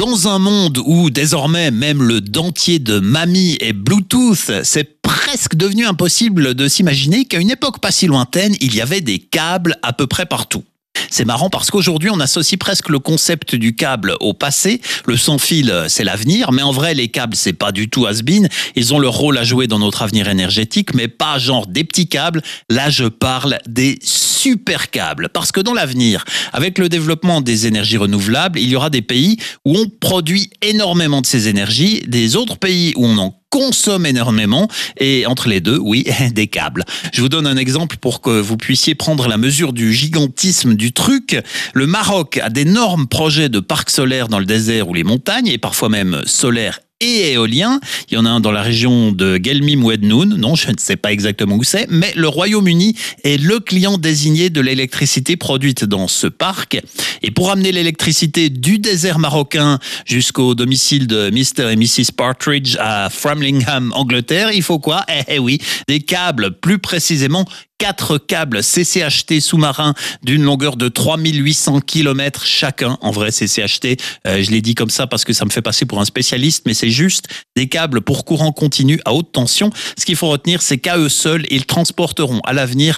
Dans un monde où désormais même le dentier de mamie est Bluetooth, c'est presque devenu impossible de s'imaginer qu'à une époque pas si lointaine, il y avait des câbles à peu près partout. C'est marrant parce qu'aujourd'hui, on associe presque le concept du câble au passé. Le sans-fil, c'est l'avenir, mais en vrai, les câbles, c'est pas du tout has-been. Ils ont leur rôle à jouer dans notre avenir énergétique, mais pas genre des petits câbles. Là, je parle des super câbles. Parce que dans l'avenir, avec le développement des énergies renouvelables, il y aura des pays où on produit énormément de ces énergies, des autres pays où on en consomme énormément et entre les deux, oui, des câbles. Je vous donne un exemple pour que vous puissiez prendre la mesure du gigantisme du truc. Le Maroc a d'énormes projets de parcs solaires dans le désert ou les montagnes et parfois même solaires et éolien. Il y en a un dans la région de Guelmim ou Ednoun. Non, je ne sais pas exactement où c'est, mais le Royaume-Uni est le client désigné de l'électricité produite dans ce parc. Et pour amener l'électricité du désert marocain jusqu'au domicile de Mr. et Mrs. Partridge à Framlingham, Angleterre, il faut quoi? Eh oui, des câbles, plus précisément 4 câbles CCHT sous-marins d'une longueur de 3800 km chacun. En vrai, CCHT, je l'ai dit comme ça parce que ça me fait passer pour un spécialiste, mais c'est juste des câbles pour courant continu à haute tension. Ce qu'il faut retenir, c'est qu'à eux seuls, ils transporteront à l'avenir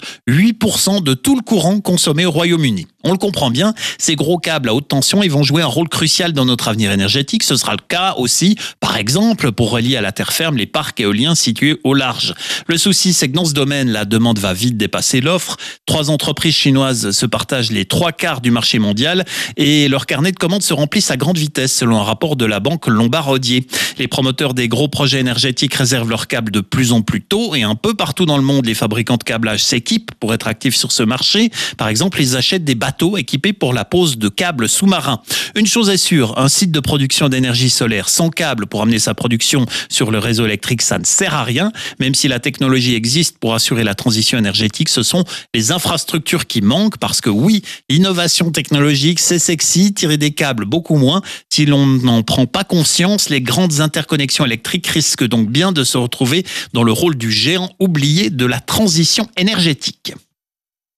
8% de tout le courant consommé au Royaume-Uni. On le comprend bien, ces gros câbles à haute tension, ils vont jouer un rôle crucial dans notre avenir énergétique. Ce sera le cas aussi, par exemple, pour relier à la terre ferme les parcs éoliens situés au large. Le souci, c'est que dans ce domaine, la demande va vite dépasser l'offre. 3 entreprises chinoises se partagent les 3/4 du marché mondial et leurs carnets de commandes se remplissent à grande vitesse, selon un rapport de la banque Lombard-Odier. Les promoteurs des gros projets énergétiques réservent leurs câbles de plus en plus tôt et un peu partout dans le monde, les fabricants de câblage s'équipent pour être actifs sur ce marché. Par exemple, ils achètent des bateaux équipés pour la pose de câbles sous-marins. Une chose est sûre, un site de production d'énergie solaire sans câble pour amener sa production sur le réseau électrique, ça ne sert à rien. Même si la technologie existe pour assurer la transition énergétique, ce sont les infrastructures qui manquent parce que oui, l'innovation technologique, c'est sexy, tirer des câbles beaucoup moins. Si l'on n'en prend pas conscience, les grandes interconnexions électriques risquent donc bien de se retrouver dans le rôle du géant oublié de la transition énergétique.